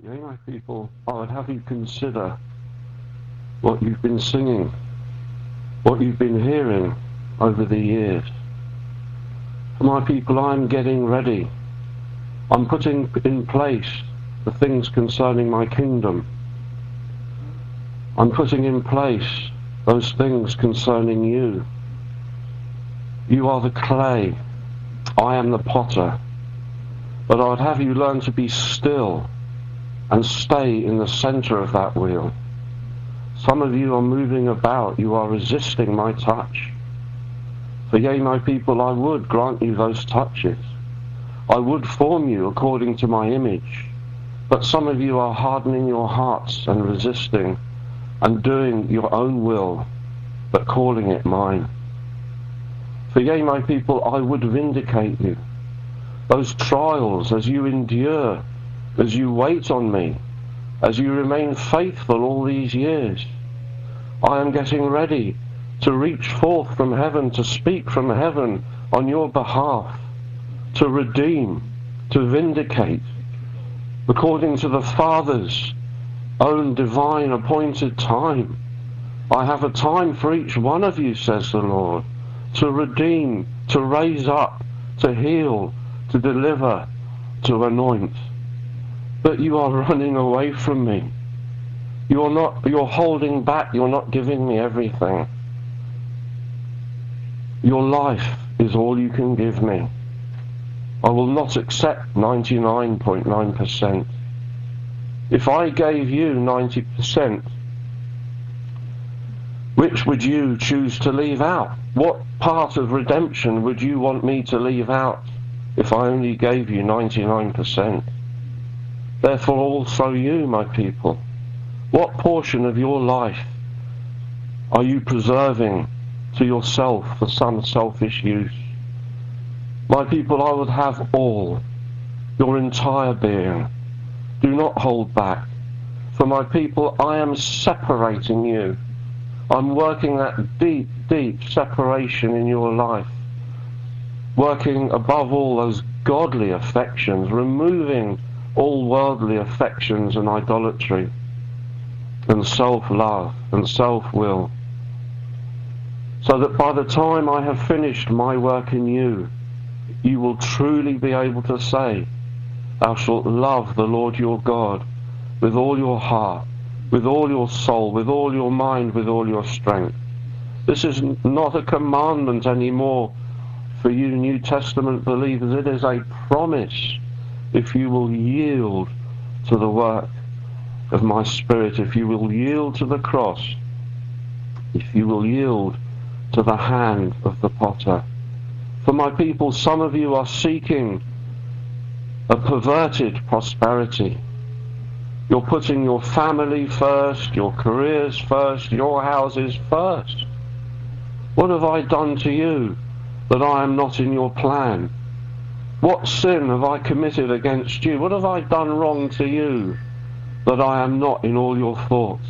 Yea, my people, I would have you consider what you've been singing, what you've been hearing over the years. For my people, I'm getting ready. I'm putting in place the things concerning my kingdom. I'm putting in place those things concerning you. You are the clay. I am the potter. But I would have you learn to be still and stay in the center of that wheel. Some of you are moving about. You are resisting my touch. For yea, my people, I would grant you those touches. I would form you according to my image. But some of you are hardening your hearts and resisting and doing your own will, but calling it mine. For yea, my people, I would vindicate you. Those trials, as you endure, as you wait on me, as you remain faithful all these years, I am getting ready to reach forth from heaven, to speak from heaven on your behalf, to redeem, to vindicate, according to the Father's own divine appointed time. I have a time for each one of you, says the Lord, to redeem, to raise up, to heal, to deliver, to anoint. But you are running away from me. You're holding back. You're not giving me everything. Your life is all you can give me. I will not accept 99.9%. If I gave you 90%, which would you choose to leave out? What part of redemption would you want me to leave out if I only gave you 99%? Therefore also you, my people, what portion of your life are you preserving to yourself for some selfish use? My people, I would have all, your entire being. Do not hold back. For my people, I am separating you. I'm working that deep, deep separation in your life. Working above all those godly affections, removing all worldly affections and idolatry and self-love and self-will, so that by the time I have finished my work in you, you will truly be able to say, thou shalt love the Lord your God with all your heart, with all your soul, with all your mind, with all your strength. This is not a commandment anymore for you New Testament believers. It is a promise. If you will yield to the work of my Spirit, if you will yield to the cross, if you will yield to the hand of the potter. For my people, some of you are seeking a perverted prosperity. You're putting your family first, your careers first, your houses first. What have I done to you that I am not in your plan? What sin have I committed against you? What have I done wrong to you that I am not in all your thoughts?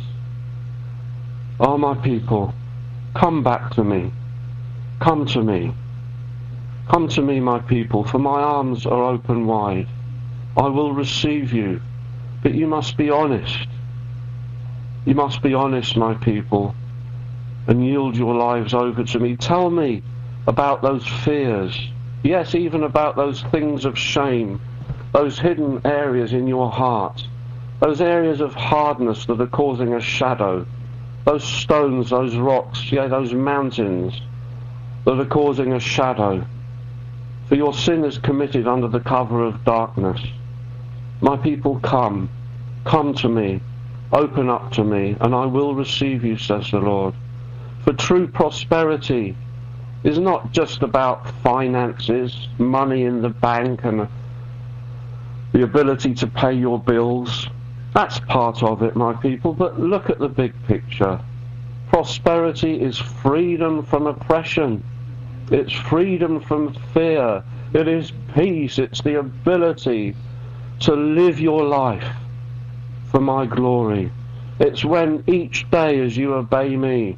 Oh, my people, come back to me. Come to me. Come to me, my people, for my arms are open wide. I will receive you, but you must be honest. You must be honest, my people, and yield your lives over to me. Tell me about those fears. Yes, even about those things of shame, those hidden areas in your heart, those areas of hardness that are causing a shadow, those stones, those rocks, yeah, those mountains that are causing a shadow. For your sin is committed under the cover of darkness. My people, come to me, open up to me, and I will receive you, says the Lord. For true prosperity is not just about finances, money in the bank, and the ability to pay your bills. That's part of it, my people, but look at the big picture. Prosperity is freedom from oppression. It's freedom from fear. It is peace. It's the ability to live your life for my glory. It's when each day as you obey me,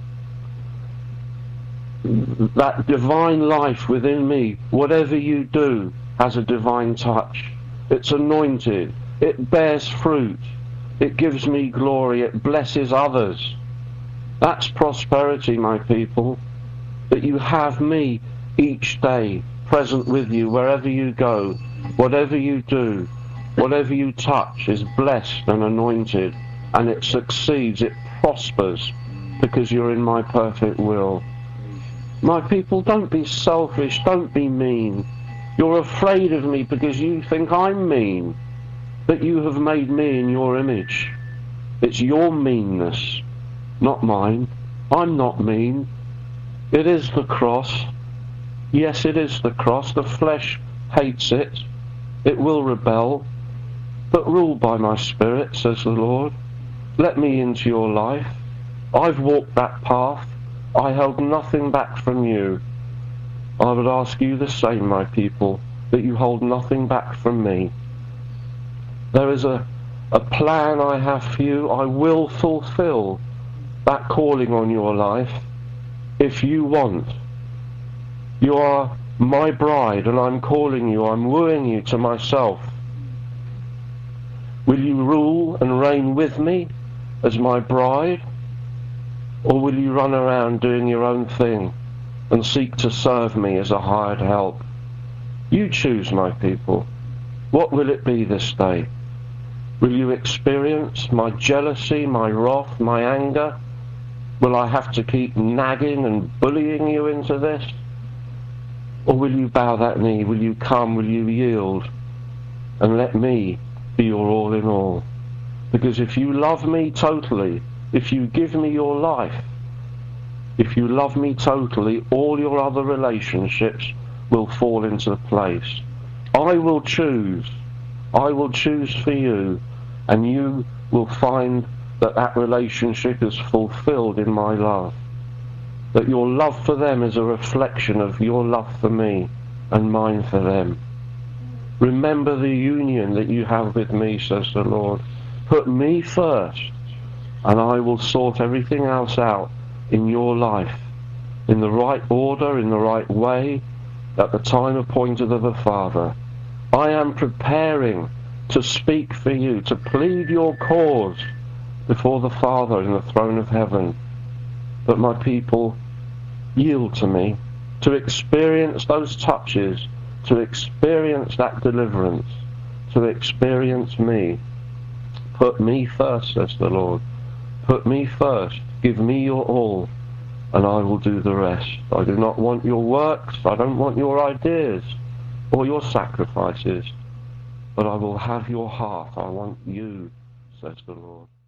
that divine life within me, whatever you do, has a divine touch. It's anointed. It bears fruit. It gives me glory. It blesses others. That's prosperity, my people. That you have me each day present with you wherever you go, whatever you do, whatever you touch is blessed and anointed, and it succeeds, it prospers, because you're in my perfect will. My people, don't be selfish, don't be mean. You're afraid of me because you think I'm mean, but you have made me in your image. It's your meanness, not mine. I'm not mean. It is the cross. Yes, it is the cross. The flesh hates it. It will rebel. But rule by my Spirit, says the Lord. Let me into your life. I've walked that path. I held nothing back from you. I would ask you the same, my people, that you hold nothing back from me. There is a plan I have for you. I will fulfill that calling on your life if you want. You are my bride, and I'm calling you, I'm wooing you to myself. Will you rule and reign with me as my bride? Or will you run around doing your own thing and seek to serve me as a hired help? You choose, my people. What will it be this day? Will you experience my jealousy, my wrath, my anger? Will I have to keep nagging and bullying you into this? Or will you bow that knee? Will you come? Will you yield? And let me be your all in all. Because if you love me totally, if you give me your life, if you love me totally, all your other relationships will fall into place. I will choose. I will choose for you, and you will find that that relationship is fulfilled in my love. That your love for them is a reflection of your love for me and mine for them. Remember the union that you have with me, says the Lord. Put me first, and I will sort everything else out in your life, in the right order, in the right way, at the time appointed of the Father. I am preparing to speak for you, to plead your cause before the Father in the throne of heaven. But my people, yield to me, to experience those touches, to experience that deliverance, to experience me. Put me first, says the Lord. Put me first. Give me your all, and I will do the rest. I do not want your works. I don't want your ideas or your sacrifices, but I will have your heart. I want you, says the Lord.